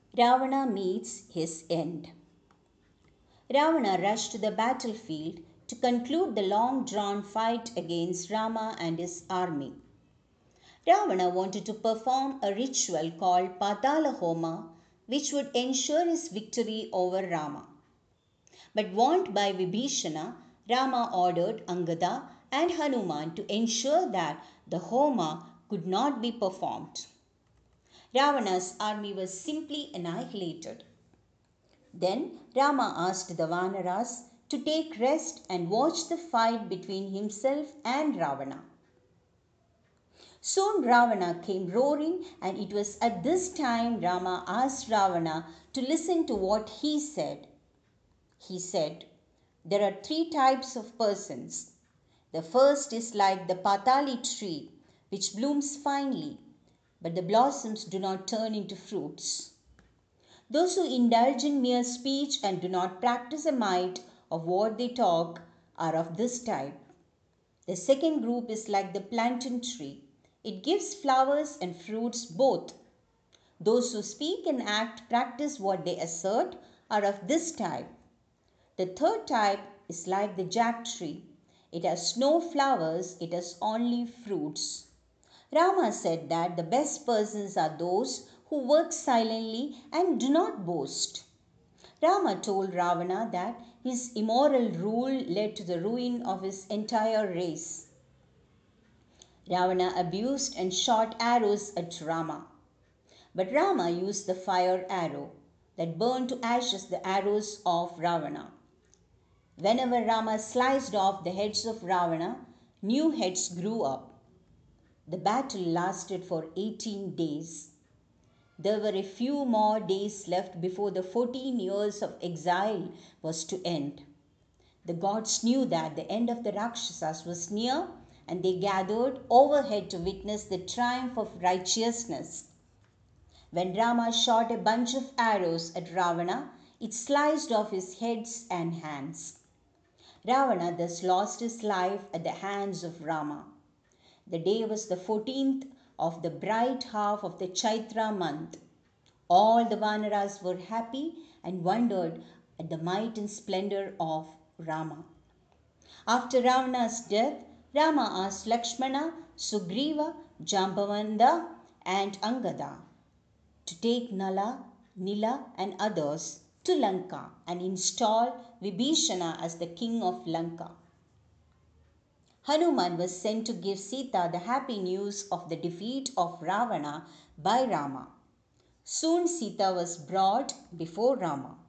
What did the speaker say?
Ravana meets his end. Ravana rushed to the battlefield to conclude the long drawn fight against Rama and his army. Ravana wanted to perform a ritual called Patala Homa, which would ensure his victory over Rama. But warned by Vibhishana, Rama ordered Angada and Hanuman to ensure that the Homa could not be performed. Ravana's army was simply annihilated. Then Rama asked the Vanaras to take rest and watch the fight between himself and Ravana. Soon Ravana came roaring, and it was at this time Rama asked Ravana to listen to what he said. He said, "There are three types of persons. The first is like the Patali tree, which blooms finely, but the blossoms do not turn into fruits. Those who indulge in mere speech and do not practice a mite of what they talk are of this type. The second group is like the plantain tree. It gives flowers and fruits both. Those who speak and act practice what they assert are of this type. The third type is like the jack tree. It has no flowers, it has only fruits." Rama said that the best persons are those who work silently and do not boast. Rama told Ravana that his immoral rule led to the ruin of his entire race. Ravana abused and shot arrows at Rama. But Rama used the fire arrow that burned to ashes the arrows of Ravana. Whenever Rama sliced off the heads of Ravana, new heads grew up. The battle lasted for 18 days. There were a few more days left before the 14 years of exile was to end. The gods knew that the end of the Rakshasas was near, and they gathered overhead to witness the triumph of righteousness. When Rama shot a bunch of arrows at Ravana, it sliced off his heads and hands. Ravana thus lost his life at the hands of Rama. The day was the 14th of the bright half of the Chaitra month. All the Vanaras were happy and wondered at the might and splendor of Rama. After Ravana's death, Rama asked Lakshmana, Sugriva, Jambavanda, and Angada to take Nala, Nila, and others to Lanka and install Vibhishana as the king of Lanka. Hanuman was sent to give Sita the happy news of the defeat of Ravana by Rama. Soon Sita was brought before Rama.